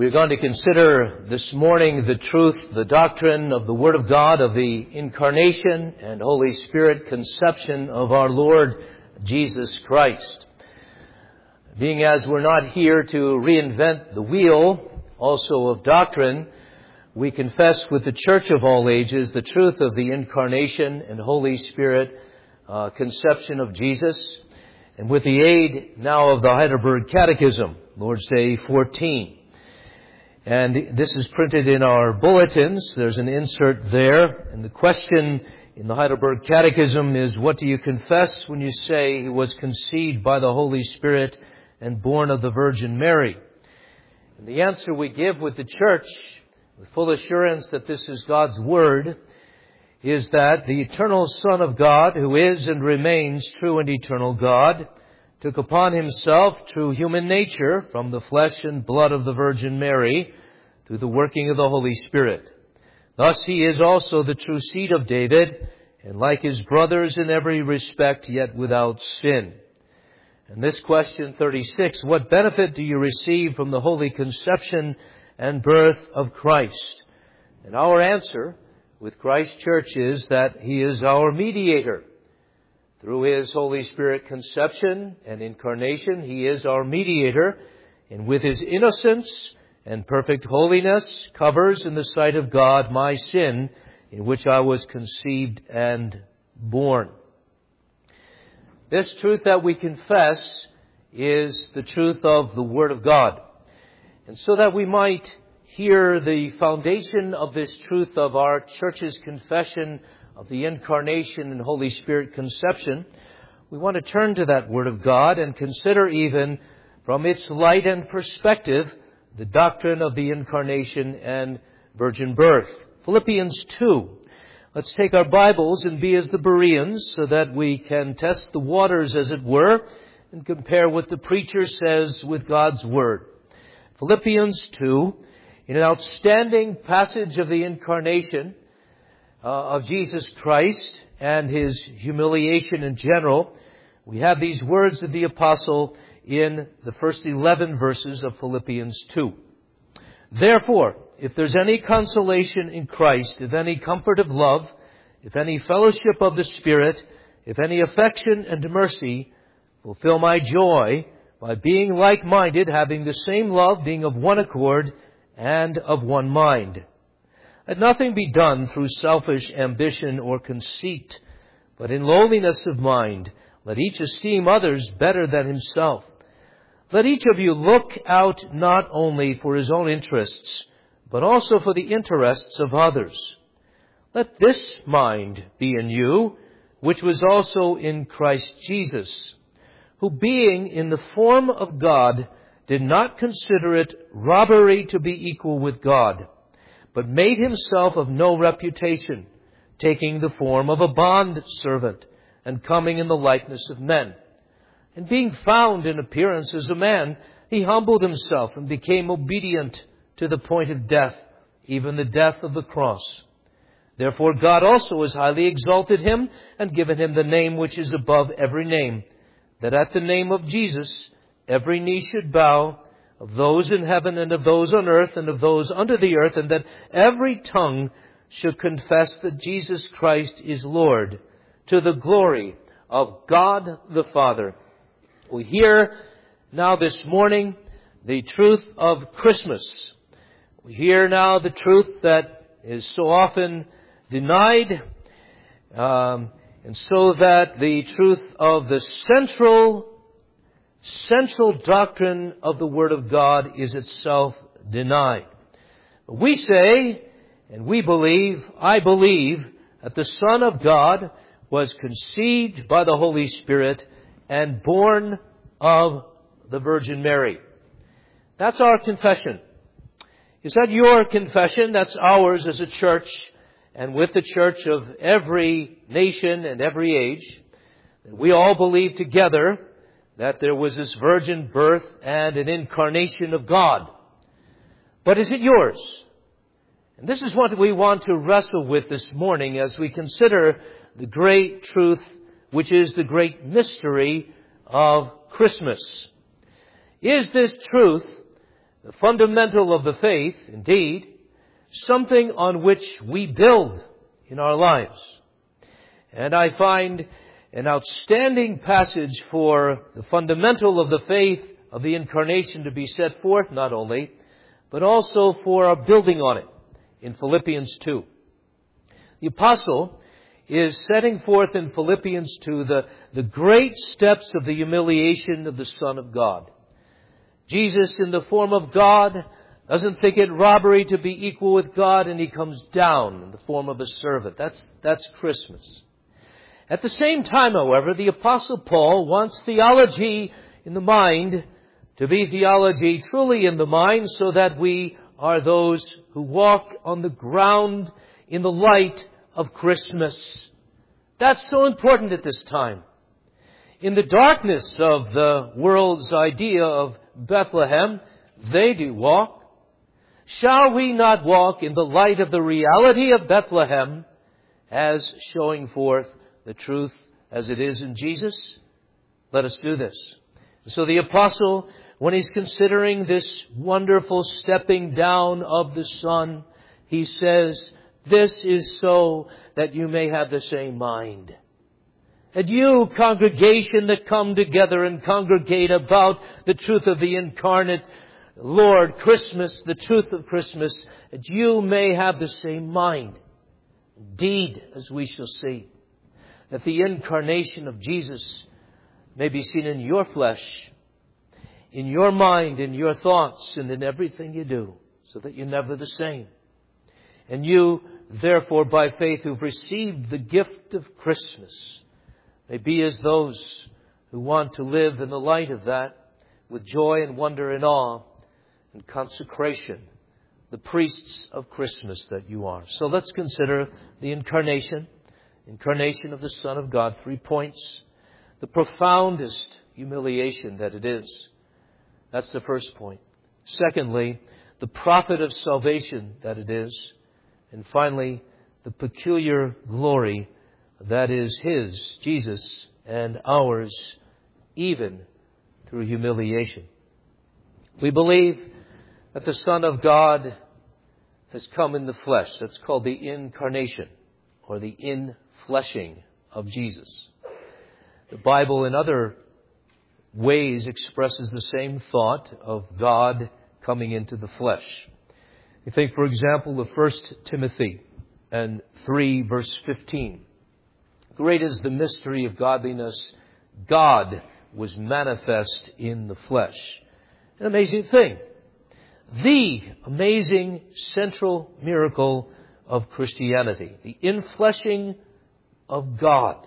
We're going to consider this morning the truth, the doctrine of the Word of God, of the Incarnation and Holy Spirit conception of our Lord Jesus Christ. Being as we're not here to reinvent the wheel, also of doctrine, we confess with the Church of all ages the truth of the Incarnation and Holy Spirit conception of Jesus, and with the aid now of the Heidelberg Catechism, Lord's Day 14. And this is printed in our bulletins. There's an insert there. And the question in the Heidelberg Catechism is, what do you confess when you say he was conceived by the Holy Spirit and born of the Virgin Mary? And the answer we give with the Church, with full assurance that this is God's Word, is that the eternal Son of God, who is and remains true and eternal God, took upon himself true human nature from the flesh and blood of the Virgin Mary through the working of the Holy Spirit. Thus he is also the true seed of David, and like his brothers in every respect, yet without sin. And this question 36, what benefit do you receive from the holy conception and birth of Christ? And our answer with Christ Church is that he is our mediator. Through his Holy Spirit conception and incarnation, he is our mediator, and with his innocence and perfect holiness covers in the sight of God my sin in which I was conceived and born. This truth that we confess is the truth of the Word of God. And so that we might hear the foundation of this truth of our Church's confession of the Incarnation and Holy Spirit conception, we want to turn to that Word of God and consider even from its light and perspective the doctrine of the Incarnation and virgin birth. Philippians 2. Let's take our Bibles and be as the Bereans so that we can test the waters, as it were, and compare what the preacher says with God's Word. Philippians 2, in an outstanding passage of the Incarnation of Jesus Christ and his humiliation in general, we have these words of the apostle in the first 11 verses of Philippians 2. Therefore, if there's any consolation in Christ, if any comfort of love, if any fellowship of the Spirit, if any affection and mercy, fulfill my joy by being like-minded, having the same love, being of one accord and of one mind. Let nothing be done through selfish ambition or conceit, but in lowliness of mind, let each esteem others better than himself. Let each of you look out not only for his own interests, but also for the interests of others. Let this mind be in you, which was also in Christ Jesus, who being in the form of God, did not consider it robbery to be equal with God, but made himself of no reputation, taking the form of a bondservant, and coming in the likeness of men. And being found in appearance as a man, he humbled himself and became obedient to the point of death, even the death of the cross. Therefore God also has highly exalted him and given him the name which is above every name, that at the name of Jesus every knee should bow, of those in heaven and of those on earth and of those under the earth, and that every tongue should confess that Jesus Christ is Lord, to the glory of God the Father. We hear now this morning the truth of Christmas. We hear now the truth that is so often denied, and so that the truth of the central doctrine of the Word of God is itself denied. We say, and we believe, I believe, that the Son of God was conceived by the Holy Spirit and born of the Virgin Mary. That's our confession. Is that your confession? That's ours as a church, and with the church of every nation and every age. We all believe together that there was this virgin birth and an incarnation of God. But is it yours? And this is what we want to wrestle with this morning as we consider the great truth, which is the great mystery of Christmas. Is this truth the fundamental of the faith, indeed, something on which we build in our lives. And I find an outstanding passage for the fundamental of the faith of the Incarnation to be set forth, not only, but also for our building on it in Philippians 2. The Apostle is setting forth in Philippians 2 the great steps of the humiliation of the Son of God. Jesus, in the form of God, doesn't think it robbery to be equal with God, and He comes down in the form of a servant. That's Christmas. At the same time, however, the Apostle Paul wants theology in the mind to be theology truly in the mind, so that we are those who walk on the ground in the light of Christmas. That's so important at this time. In the darkness of the world's idea of Bethlehem, they do walk. Shall we not walk in the light of the reality of Bethlehem as showing forth the truth as it is in Jesus? Let us do this. So the Apostle, when he's considering this wonderful stepping down of the Son, he says, this is so that you may have the same mind. And you, congregation that come together and congregate about the truth of the incarnate Lord, Christmas, the truth of Christmas, that you may have the same mind. Indeed, as we shall see, that the incarnation of Jesus may be seen in your flesh, in your mind, in your thoughts, and in everything you do, so that you're never the same. And you, therefore, by faith who've received the gift of Christmas, may be as those who want to live in the light of that with joy and wonder and awe and consecration, the priests of Christmas that you are. So let's consider the incarnation of the Son of God. 3 points. The profoundest humiliation that it is. That's the first point. Secondly, the prophet of salvation that it is. And finally, the peculiar glory that is His, Jesus, and ours, even through humiliation. We believe that the Son of God has come in the flesh. That's called the incarnation, or the infleshing of Jesus. The Bible in other ways expresses the same thought of God coming into the flesh. You think, for example, of 1 Timothy and 3, verse 15. Great is the mystery of godliness. God was manifest in the flesh. An amazing thing. The amazing central miracle of Christianity. The infleshing of God.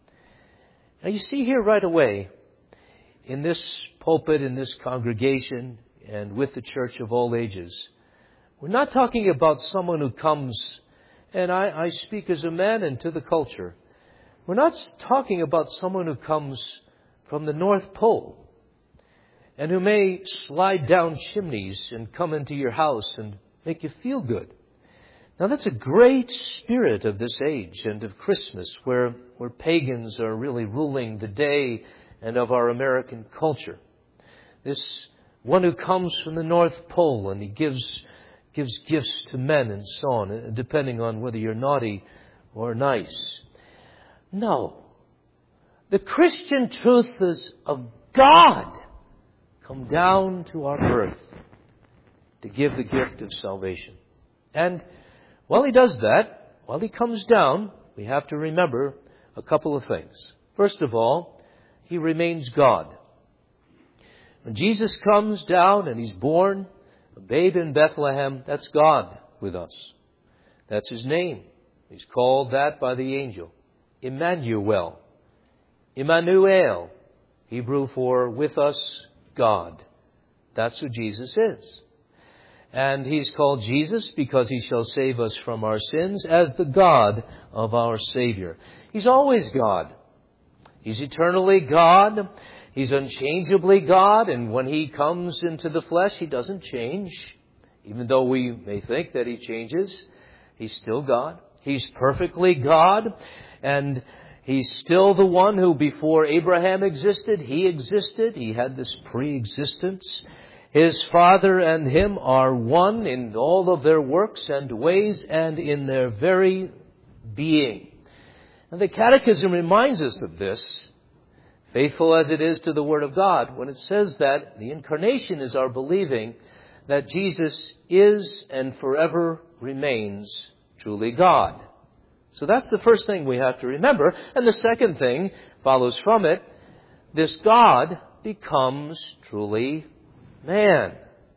Now you see here right away, in this pulpit, in this congregation, and with the church of all ages, we're not talking about someone who comes, and I speak as a man and to the culture. We're not talking about someone who comes from the North Pole and who may slide down chimneys and come into your house and make you feel good. Now that's a great spirit of this age and of Christmas, where pagans are really ruling the day and of our American culture. This one who comes from the North Pole and he gives gifts to men and so on, depending on whether you're naughty or nice. No. The Christian truth is of God come down to our earth to give the gift of salvation. And while He does that, while He comes down, we have to remember a couple of things. First of all, He remains God. When Jesus comes down and He's born, a babe in Bethlehem, that's God with us. That's His name. He's called that by the angel. Emmanuel. Emmanuel. Hebrew for with us, God. That's who Jesus is. And He's called Jesus because He shall save us from our sins as the God of our Savior. He's always God. He's eternally God. He's unchangeably God. And when He comes into the flesh, He doesn't change. Even though we may think that He changes, He's still God. He's perfectly God. And He's still the one who before Abraham existed, He existed. He had this pre-existence. His Father and Him are one in all of their works and ways and in their very being. And the Catechism reminds us of this, faithful as it is to the Word of God, when it says that the Incarnation is our believing that Jesus is and forever remains truly God. So that's the first thing we have to remember. And the second thing follows from it. This God becomes truly man.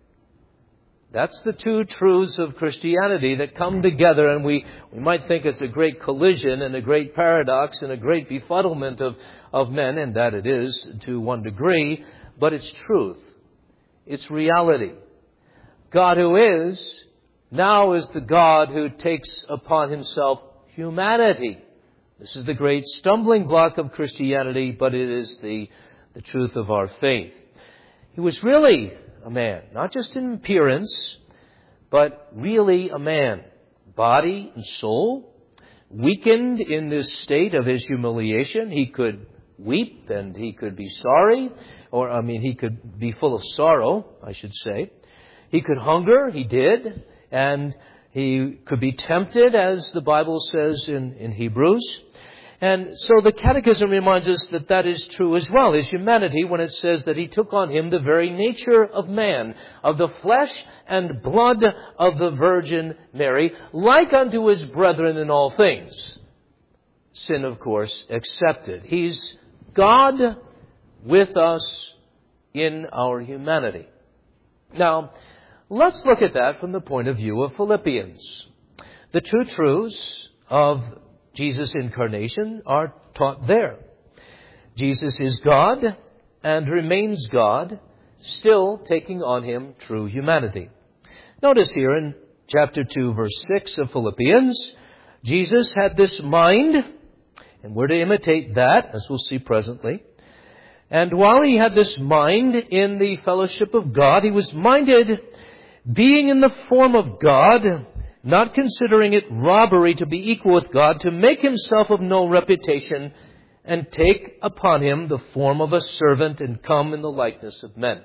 That's the two truths of Christianity that come together, and we might think it's a great collision and a great paradox and a great befuddlement of men, and that it is to one degree, but it's truth. It's reality. God who is, now is the God who takes upon Himself humanity. This is the great stumbling block of Christianity, but it is the truth of our faith. He was really a man, not just in appearance, but really a man, body and soul, weakened in this state of His humiliation. He could weep and He could be sorry, He could be full of sorrow, I should say. He could hunger, He did, and He could be tempted, as the Bible says in Hebrews. And so the Catechism reminds us that that is true as well, His humanity, when it says that He took on Him the very nature of man, of the flesh and blood of the Virgin Mary, like unto His brethren in all things. Sin, of course, excepted. He's God with us in our humanity. Now, let's look at that from the point of view of Philippians. The two truths of Jesus' incarnation are taught there. Jesus is God and remains God, still taking on Him true humanity. Notice here in chapter 2, verse 6 of Philippians, Jesus had this mind, and we're to imitate that, as we'll see presently. And while He had this mind in the fellowship of God, He was minded, being in the form of God, not considering it robbery to be equal with God, to make Himself of no reputation, and take upon Him the form of a servant, and come in the likeness of men.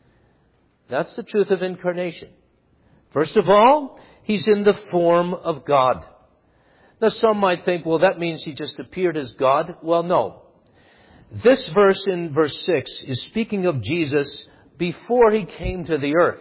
That's the truth of incarnation. First of all, He's in the form of God. Now some might think, well, that means He just appeared as God. Well, no. This verse in verse 6 is speaking of Jesus before He came to the earth.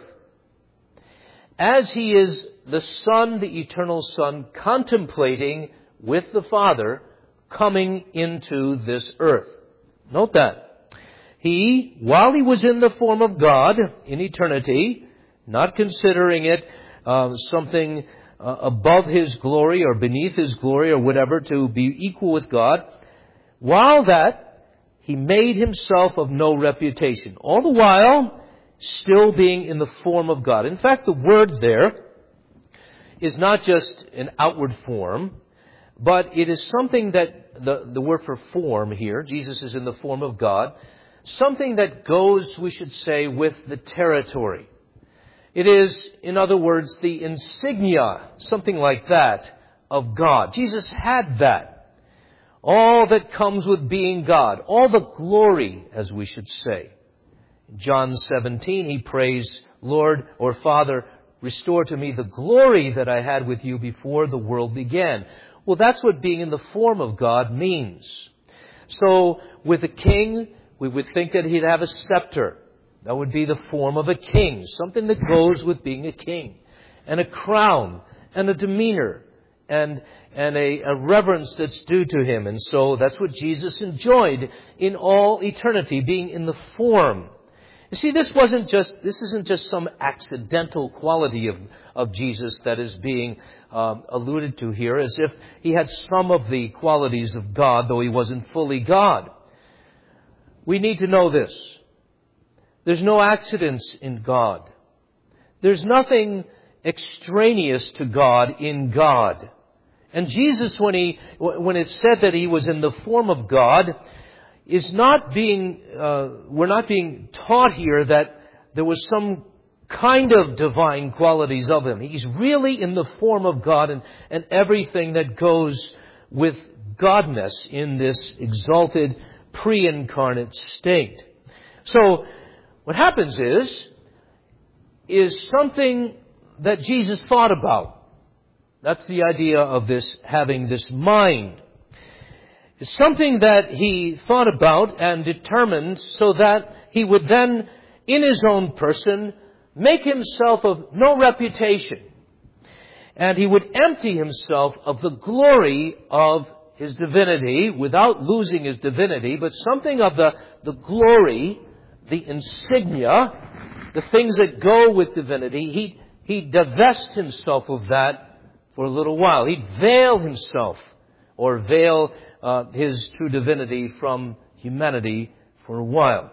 As He is the Son, the eternal Son, contemplating with the Father, coming into this earth. Note that. He, while He was in the form of God in eternity, not considering it something above His glory or beneath His glory or whatever to be equal with God, while that, He made Himself of no reputation. All the while, still being in the form of God. In fact, the word there is not just an outward form, but it is something that, the word for form here, Jesus is in the form of God, something that goes, we should say, with the territory. It is, in other words, the insignia, something like that, of God. Jesus had that. All that comes with being God. All the glory, as we should say. In John 17, He prays, Lord or Father, restore to me the glory that I had with You before the world began. Well, that's what being in the form of God means. So, with a king, we would think that he'd have a scepter. That would be the form of a king, something that goes with being a king. And a crown, and a demeanor, and a reverence that's due to Him. And so that's what Jesus enjoyed in all eternity, being in the form. You see, this isn't just some accidental quality of Jesus that is being alluded to here, as if He had some of the qualities of God, though He wasn't fully God. We need to know this. There's no accidents in God. There's nothing extraneous to God in God. And Jesus, when it said that He was in the form of God, is not being, we're not being taught here that there was some kind of divine qualities of Him. He's really in the form of God and everything that goes with Godness in this exalted pre-incarnate state. So, what happens is, is something that Jesus thought about. That's the idea of this, having this mind. It's something that he thought about and determined so that he would then, in his own person, make himself of no reputation. And he would empty himself of the glory of his divinity without losing his divinity, but something of the glory, the insignia, the things that go with divinity. He'd divest himself of that for a little while. He'd veil himself or veil his true divinity from humanity for a while.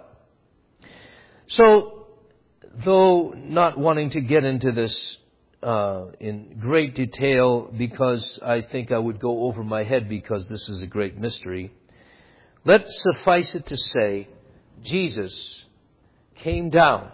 So, though not wanting to get into this in great detail because I think I would go over my head because this is a great mystery, let's suffice it to say, Jesus came down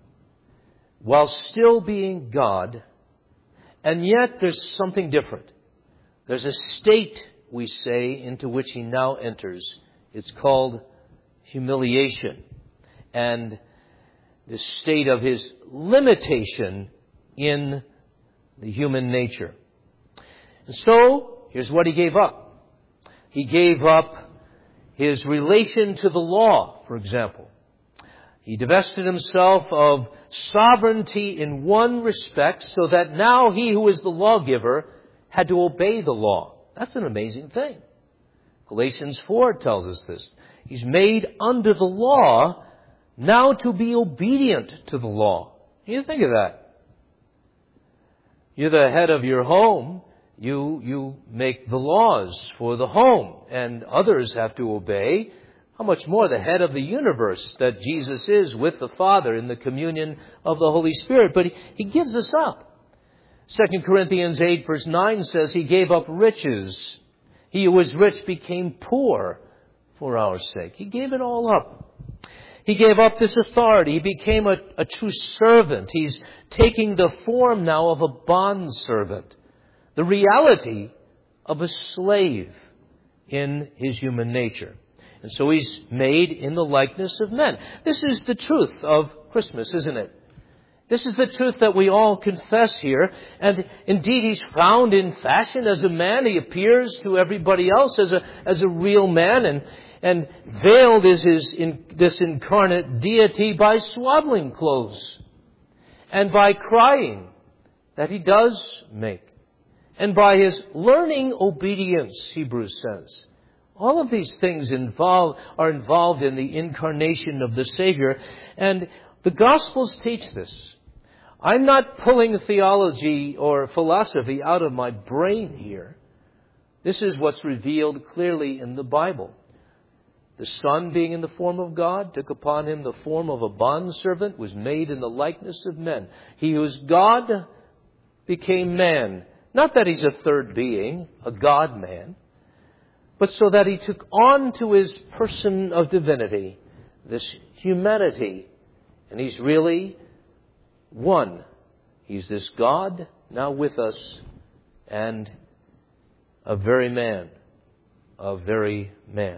while still being God, and yet there's something different. There's a state, we say, into which he now enters. It's called humiliation. And the state of his limitation in the human nature. And so, here's what he gave up. He gave up his relation to the law, for example. He divested himself of sovereignty in one respect so that now he who is the lawgiver had to obey the law. That's an amazing thing. Galatians 4 tells us this. He's made under the law now to be obedient to the law. You think of that. You're the head of your home. You make the laws for the home, and others have to obey. How much more the head of the universe that Jesus is with the Father in the communion of the Holy Spirit. But he gives us up. 2 Corinthians 8 verse 9 says he gave up riches. He who was rich became poor for our sake. He gave it all up. He gave up this authority. He became a true servant. He's taking the form now of a bondservant. The reality of a slave in his human nature. And so he's made in the likeness of men. This is the truth of Christmas, isn't it? This is the truth that we all confess here. And indeed, he's found in fashion as a man. He appears to everybody else as a real man. And veiled is this incarnate deity by swaddling clothes and by crying that he does make and by his learning obedience, Hebrews says. All of these things are involved in the incarnation of the Savior, and the Gospels teach this. I'm not pulling theology or philosophy out of my brain here. This is what's revealed clearly in the Bible. The Son, being in the form of God, took upon him the form of a bondservant, was made in the likeness of men. He who is God became man. Not that he's a third being, a God-man, but so that he took on to his person of divinity this humanity. And he's really one. He's this God now with us and a very man. A very man.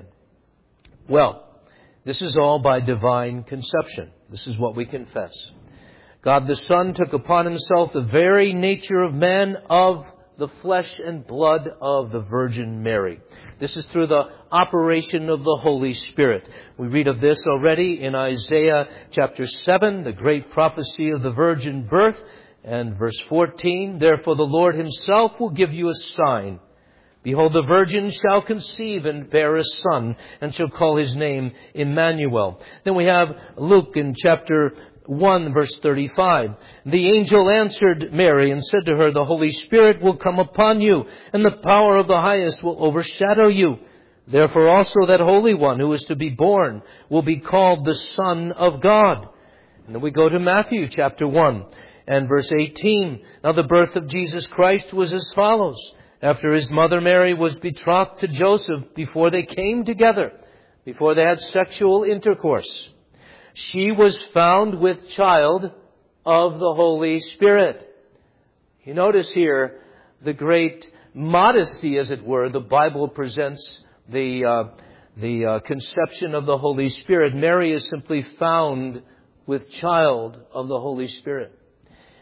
Well, this is all by divine conception. This is what we confess. God the Son took upon himself the very nature of man, of the flesh and blood of the Virgin Mary. This is through the operation of the Holy Spirit. We read of this already in Isaiah chapter 7, the great prophecy of the virgin birth, and verse 14, "Therefore the Lord himself will give you a sign. Behold, the virgin shall conceive and bear a son, and shall call his name Emmanuel." Then we have Luke in chapter 1, verse 35. "The angel answered Mary and said to her, The Holy Spirit will come upon you, and the power of the highest will overshadow you. Therefore also that Holy One who is to be born will be called the Son of God." And then we go to Matthew chapter 1 and verse 18. "Now the birth of Jesus Christ was as follows. After his mother Mary was betrothed to Joseph, before they came together, before they had sexual intercourse, she was found with child of the Holy Spirit." You notice here the great modesty, as it were. The Bible presents the conception of the Holy Spirit. Mary is simply found with child of the Holy Spirit.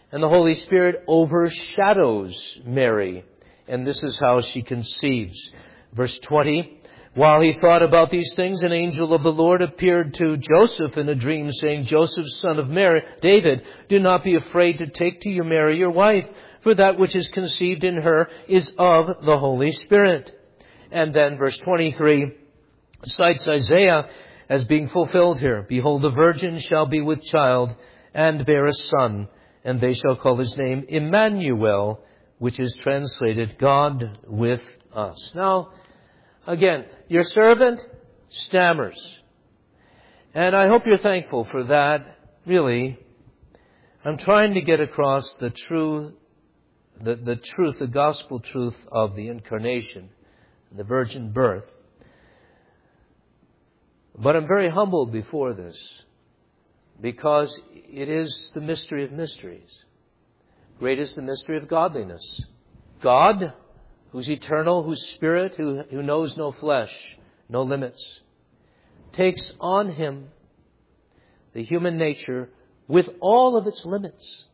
And the Holy Spirit overshadows Mary. And this is how she conceives. Verse 20, while he thought about these things, an angel of the Lord appeared to Joseph in a dream, saying, Joseph, son of Mary, David, do not be afraid to take to you Mary, your wife, for that which is conceived in her is of the Holy Spirit. And then verse 23 cites Isaiah as being fulfilled here. Behold, the virgin shall be with child and bear a son, and they shall call his name Emmanuel, which is translated God with us. Now, again, your servant stammers. And I hope you're thankful for that. Really, I'm trying to get across the truth, the gospel truth of the incarnation, the virgin birth. But I'm very humbled before this, because it is the mystery of mysteries. Great is the mystery of godliness. God, who's eternal, who's spirit, who knows no flesh, no limits, takes on him the human nature with all of its limits.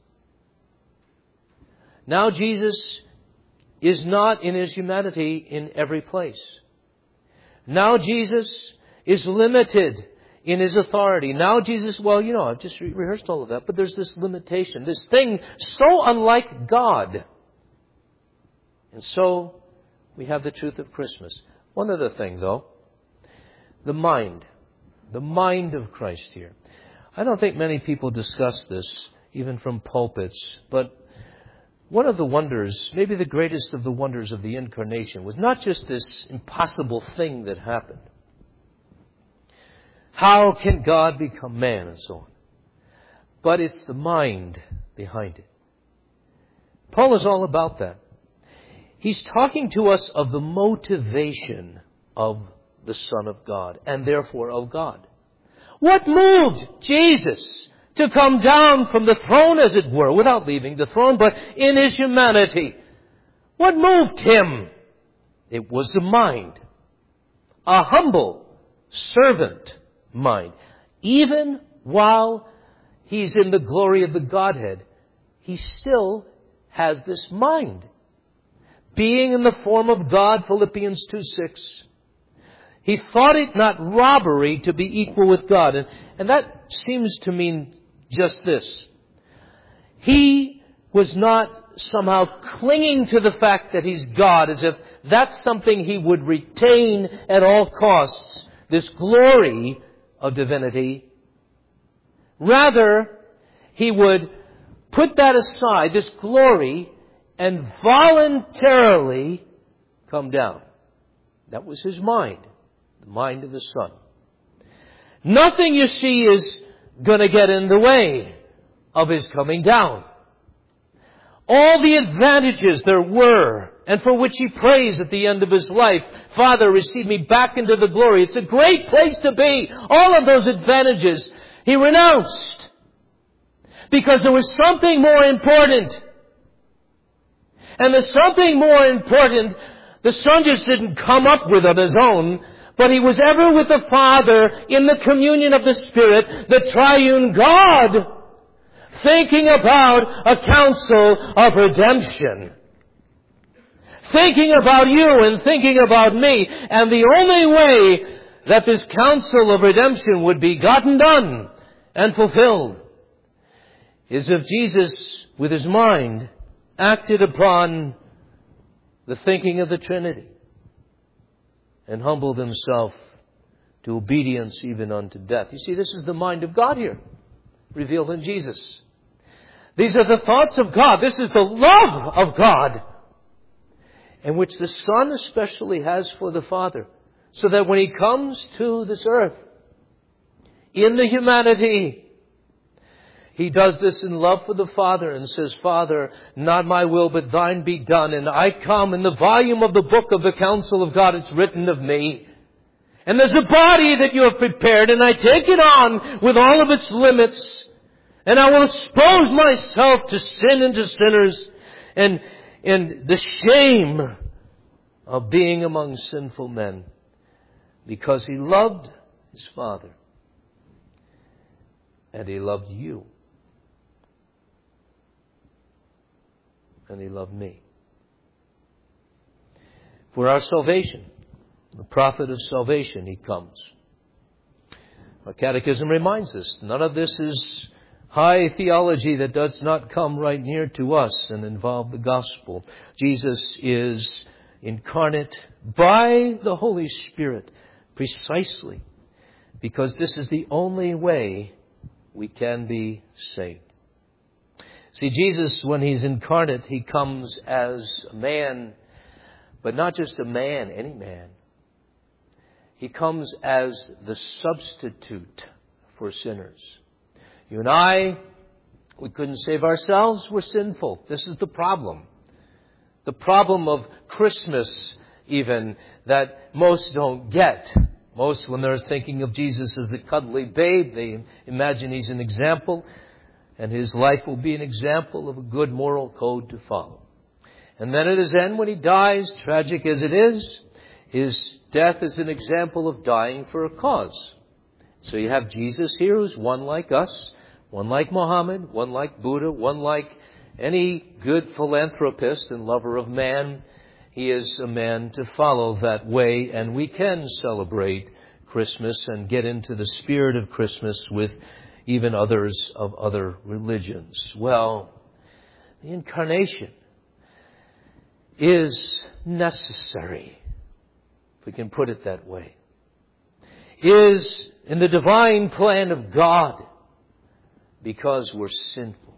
Now Jesus is not in his humanity in every place. Now Jesus is limited in his authority. Now Jesus, I've just rehearsed all of that, but there's this limitation, this thing so unlike God. And so we have the truth of Christmas. One other thing, though, the mind of Christ here. I don't think many people discuss this, even from pulpits, but one of the wonders, maybe the greatest of the wonders of the incarnation, was not just this impossible thing that happened. How can God become man and so on? But it's the mind behind it. Paul is all about that. He's talking to us of the motivation of the Son of God and therefore of God. What moved Jesus to come down from the throne, as it were, without leaving the throne, but in his humanity? What moved him? It was the mind. A humble servant mind. Even while he's in the glory of the Godhead, he still has this mind. Being in the form of God, Philippians 2:6, he thought it not robbery to be equal with God. And that seems to mean just this. He was not somehow clinging to the fact that he's God, as if that's something he would retain at all costs, this glory of divinity. Rather, he would put that aside, this glory, and voluntarily come down. That was his mind, the mind of the Son. Nothing, you see, is going to get in the way of his coming down. All the advantages there were, and for which he prays at the end of his life, Father, receive me back into the glory. It's a great place to be. All of those advantages he renounced, because there was something more important. And the something more important, the Son just didn't come up with on his own, but he was ever with the Father in the communion of the Spirit, the triune God, thinking about a counsel of redemption. Thinking about you and thinking about me. And the only way that this counsel of redemption would be gotten done and fulfilled is if Jesus, with his mind, acted upon the thinking of the Trinity and humbled himself to obedience even unto death. You see, this is the mind of God here, revealed in Jesus. These are the thoughts of God. This is the love of God, and which the Son especially has for the Father, so that when he comes to this earth, in the humanity, he does this in love for the Father and says, Father, not my will but thine be done. And I come in the volume of the book of the counsel of God, it's written of me. And there's a body that you have prepared, and I take it on with all of its limits. And I will expose myself to sin and to sinners and the shame of being among sinful men, because he loved his Father and he loved you. and He loved me. For our salvation, the prophet of salvation, He comes. Our catechism reminds us, none of this is high theology that does not come right near to us and involve the gospel. Jesus is incarnate by the Holy Spirit precisely because this is the only way we can be saved. See, Jesus, when He's incarnate, He comes as a man, but not just a man, any man. He comes as the substitute for sinners. You and I, we couldn't save ourselves. We're sinful. This is the problem. The problem of Christmas, even, that most don't get. Most, when they're thinking of Jesus as a cuddly babe, they imagine He's an example, and His life will be an example of a good moral code to follow. And then at His end, when He dies, tragic as it is, His death is an example of dying for a cause. So you have Jesus here, who's one like us, one like Muhammad, one like Buddha, one like any good philanthropist and lover of man. He is a man to follow that way, and we can celebrate Christmas and get into the spirit of Christmas with even others of other religions. Well, the incarnation is necessary, if we can put it that way, is in the divine plan of God because we're sinful.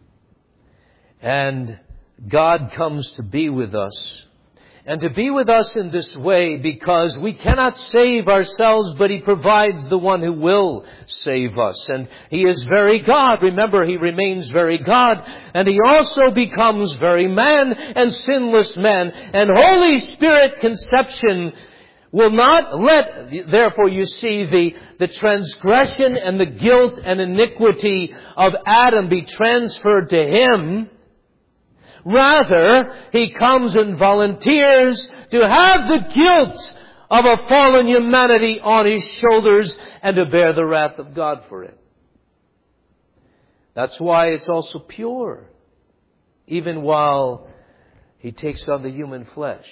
And God comes to be with us. And to be with us in this way because we cannot save ourselves, but He provides the one who will save us. And He is very God. Remember, He remains very God. And He also becomes very man and sinless man. And Holy Spirit conception will not let, therefore you see, the transgression and the guilt and iniquity of Adam be transferred to Him. Rather, He comes and volunteers to have the guilt of a fallen humanity on His shoulders and to bear the wrath of God for it. That's why it's also pure, even while He takes on the human flesh.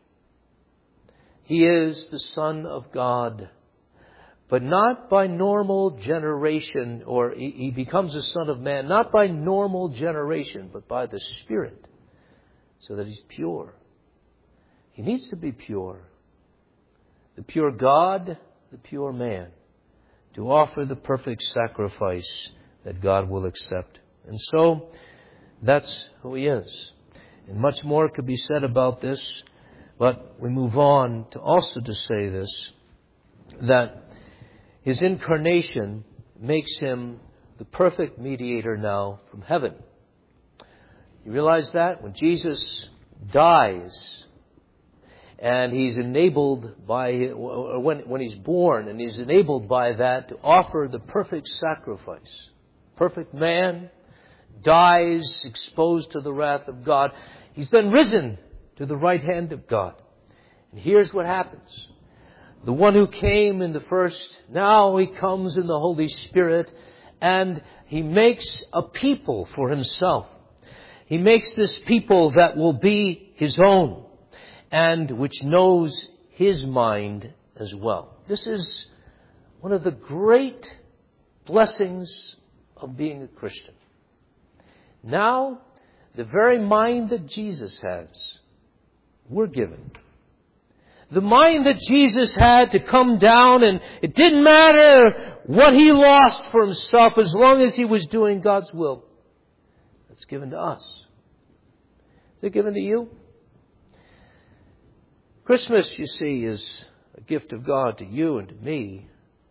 He is the Son of God, but not by normal generation, or He becomes a Son of Man, not by normal generation, but by the Spirit, so that He's pure. He needs to be pure. The pure God, the pure man, to offer the perfect sacrifice that God will accept. And so, that's who He is. And much more could be said about this, but we move on to also to say this, that His incarnation makes Him the perfect mediator now from heaven. You realize that? When Jesus dies, and He's enabled by, or when He's born, and He's enabled by that to offer the perfect sacrifice. Perfect man, dies, exposed to the wrath of God. He's then risen to the right hand of God. And here's what happens. The one who came in the first, now He comes in the Holy Spirit, and He makes a people for Himself. He makes this people that will be His own, and which knows His mind as well. This is one of the great blessings of being a Christian. Now, the very mind that Jesus has, we're given. The mind that Jesus had to come down, and it didn't matter what He lost for Himself as long as He was doing God's will. That's given to us. Is it given to you? Christmas, you see, is a gift of God to you and to me.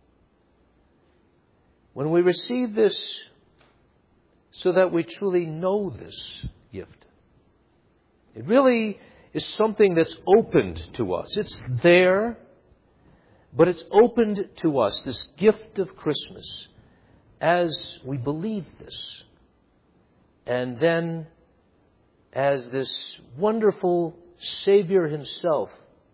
When we receive this so that we truly know this gift, it really is something that's opened to us. It's there, but it's opened to us, this gift of Christmas, as we believe this. And then, as this wonderful Savior Himself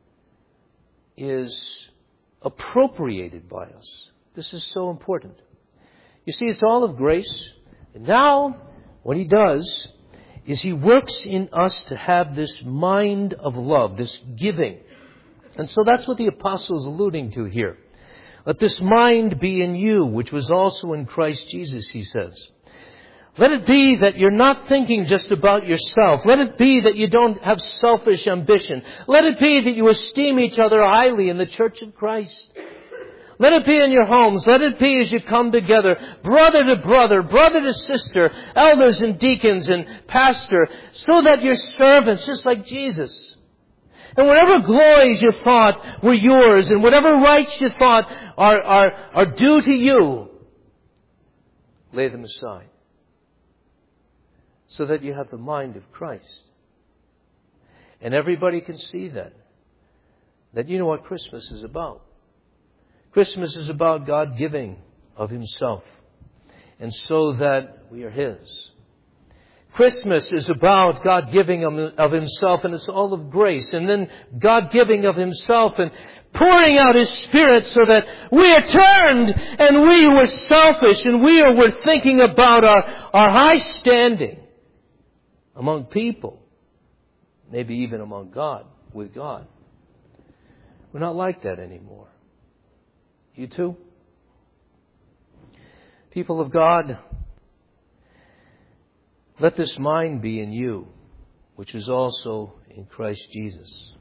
is appropriated by us. This is so important. You see, it's all of grace. And now, what He does is He works in us to have this mind of love, this giving. And so that's what the apostle is alluding to here. Let this mind be in you, which was also in Christ Jesus, he says. Let it be that you're not thinking just about yourself. Let it be that you don't have selfish ambition. Let it be that you esteem each other highly in the church of Christ. Let it be in your homes. Let it be as you come together, brother to brother, brother to sister, elders and deacons and pastor, so that you're servants just like Jesus. And whatever glories you thought were yours, and whatever rights you thought are due to you, lay them aside. So that you have the mind of Christ. And everybody can see that you know what Christmas is about. Christmas is about God giving of Himself. And so that we are His. Christmas is about God giving of Himself, and it's all of grace. And then God giving of Himself and pouring out His Spirit so that we are turned, and we who were selfish and we who were thinking about our high standing among people, maybe even among God, with God. We're not like that anymore. You too? People of God, let this mind be in you, which is also in Christ Jesus.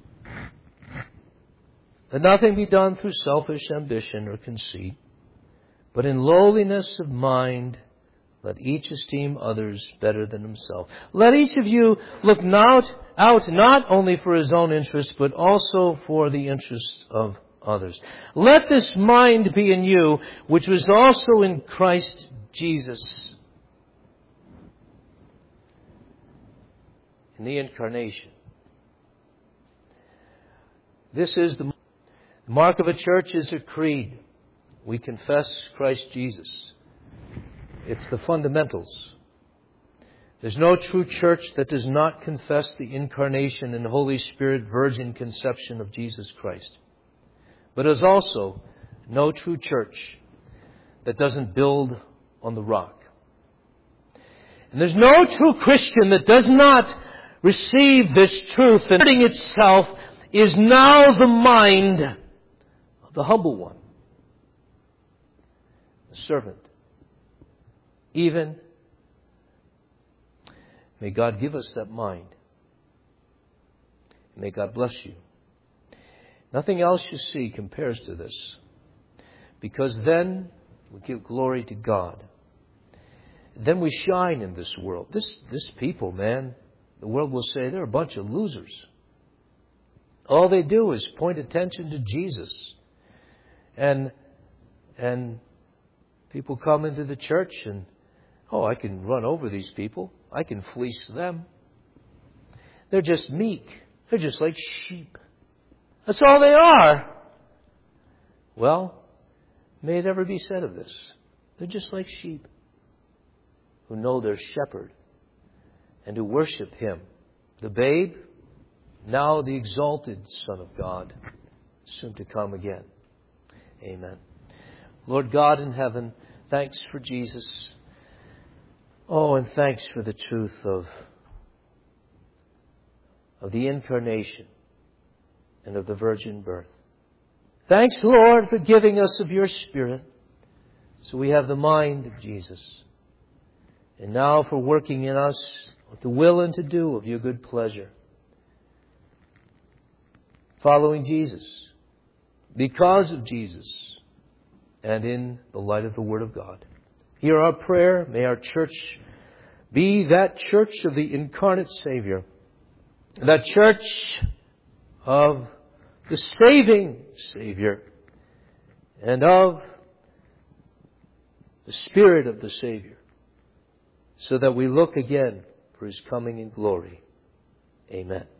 Let nothing be done through selfish ambition or conceit, but in lowliness of mind, let each esteem others better than himself. Let each of you look out not only for his own interests, but also for the interests of others. Let this mind be in you, which was also in Christ Jesus. In the incarnation. This is the mark of a church, is a creed. We confess Christ Jesus. It's the fundamentals. There's no true church that does not confess the incarnation and Holy Spirit virgin conception of Jesus Christ. But there's also no true church that doesn't build on the rock. And there's no true Christian that does not receive this truth, and itself is now the mind of the humble one, the servant. Even, may God give us that mind. May God bless you. Nothing else you see compares to this. Because then we give glory to God. Then we shine in this world. This people, man, the world will say they're a bunch of losers. All they do is point attention to Jesus. And people come into the church and, I can run over these people. I can fleece them. They're just meek. They're just like sheep. That's all they are. Well, may it ever be said of this. They're just like sheep who know their shepherd and who worship Him. The babe, now the exalted Son of God, soon to come again. Amen. Lord God in heaven, thanks for Jesus. And thanks for the truth of the incarnation and of the virgin birth. Thanks, Lord, for giving us of your Spirit so we have the mind of Jesus. And now for working in us with the will and to do of your good pleasure. Following Jesus, because of Jesus, and in the light of the Word of God. Hear our prayer. May our church be that church of the incarnate Savior. That church of the saving Savior. And of the Spirit of the Savior. So that we look again for His coming in glory. Amen.